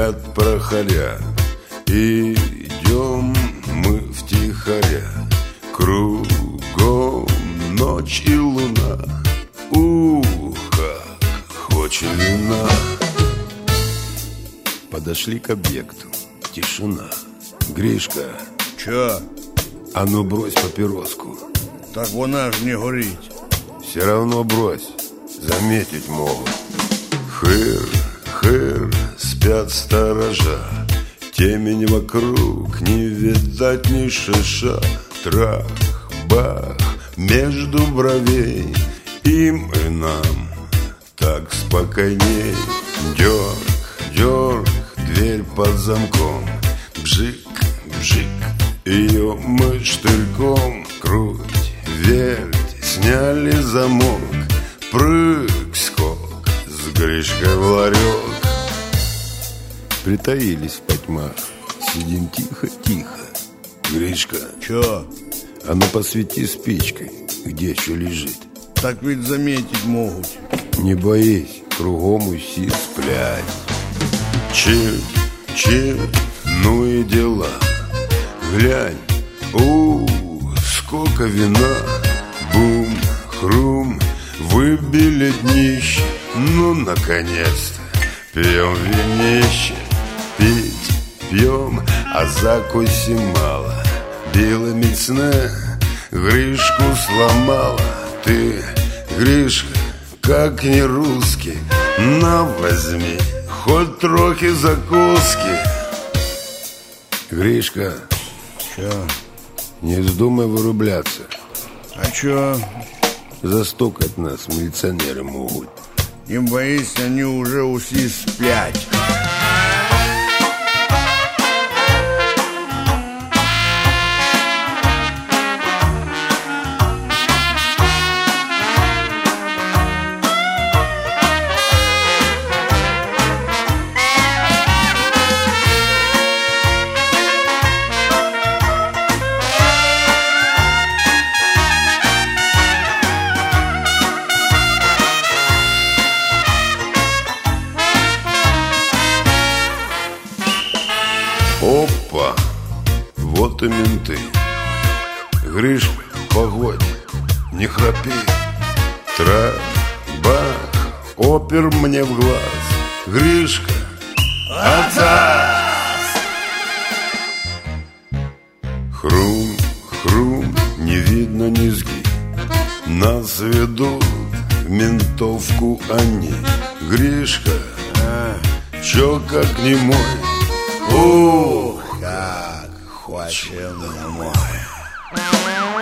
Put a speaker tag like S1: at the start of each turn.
S1: спят прохоря. Идем мы втихаря, кругом ночь и луна. Как хочет вина. Подошли к объекту. Тишина. Гришка.
S2: Чё?
S1: А ну брось папироску.
S2: Так вона ж не горить.
S1: Все равно брось, заметить могут. Хыр, хыр, спят сторожа. Темень вокруг, не видать ни шиша. Трах, бах, между бровей. Им и нам так спокойней. Дёрг, дёрг, дверь под замком. Бжик, бжик, ее мы штырьком. Круть, верть, сняли замок. Прыг, скок, с Гришкой в ларек. Притаились в потьмах. Сидим тихо-тихо. Гришка.
S2: Чё?
S1: А ну посвети спичкой, где что лежит.
S2: Так ведь заметить могут.
S1: Не боись, кругом уси сплять. Чир, чир, ну и дела. Глянь, сколько вина. Бум, хрум, выбили днище. Ну, наконец-то, пьем винище. Пить пьем, а закуси мало. Била міцне, Гришку сломала. Ты, Гришка, как не русский. На, возьми, хоть трохи закуски. Гришка.
S2: Чё?
S1: Не вздумай вырубляться.
S2: А чё?
S1: Застукать нас милиционеры могут.
S2: Не боись, они уже уси сплять.
S1: Опа, вот и менты. Гриш, погодь, не храпи. Трах, бах, опер мне в глаз. Гришка, атас! Хрум, хрум, не видно низги. Нас ведут в ментовку они. Гришка, чё как не мой?
S2: Как хочет домой.